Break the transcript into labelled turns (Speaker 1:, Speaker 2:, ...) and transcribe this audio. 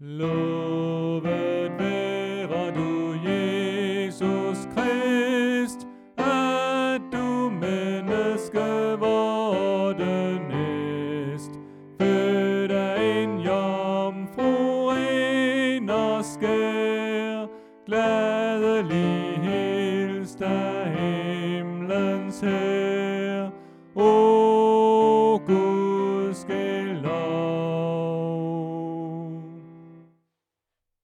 Speaker 1: Lovet være du, Jesus Krist, at du menneske vorte næst. Født af en jomfru ren og skær, gladelig hils der himlens Herre.